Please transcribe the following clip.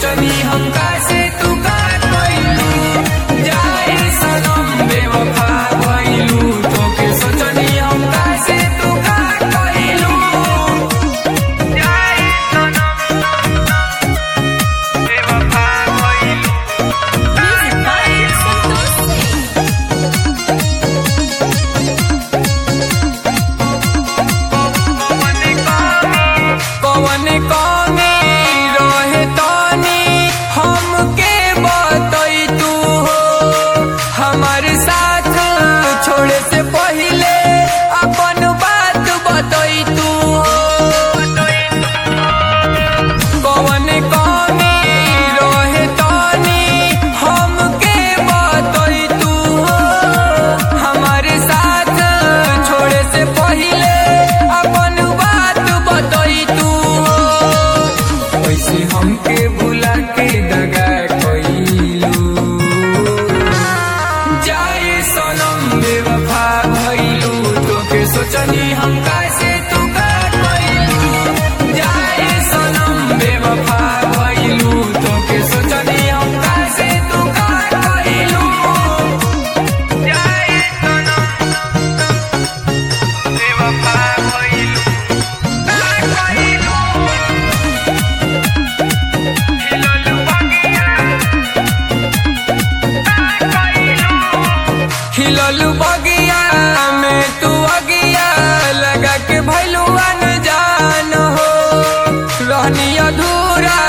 सोचनी हम कैसे तू का कोइलू जाए सनम बेवफा भइलू तोके सोचनी हम कैसे तू का कोइलू जाए सनम बेवफा भइलू कौन कमी रहे तानी हमके बतई तू हो हमारे साथ छोड़े से पहले अपन बात बतई तू हो कौन कमी रहे तानी हमके बतई तू हो हमारे साथ छोड़े से पहले अपन बात बतई तू वैसे हमके बुला के दगा कइलू जाए सनम बेवफा भइलू तोके सोचनी हम कैसे तू का कइलू जाए सनम बेवफा भइलू तोके सोचनी हम कैसे तू का कइलू जाए सनम बेवफा भइलू का कइलू खिललू बगिया में तू अगिया लगा के भैलू अनजान हो रहनी अधूरा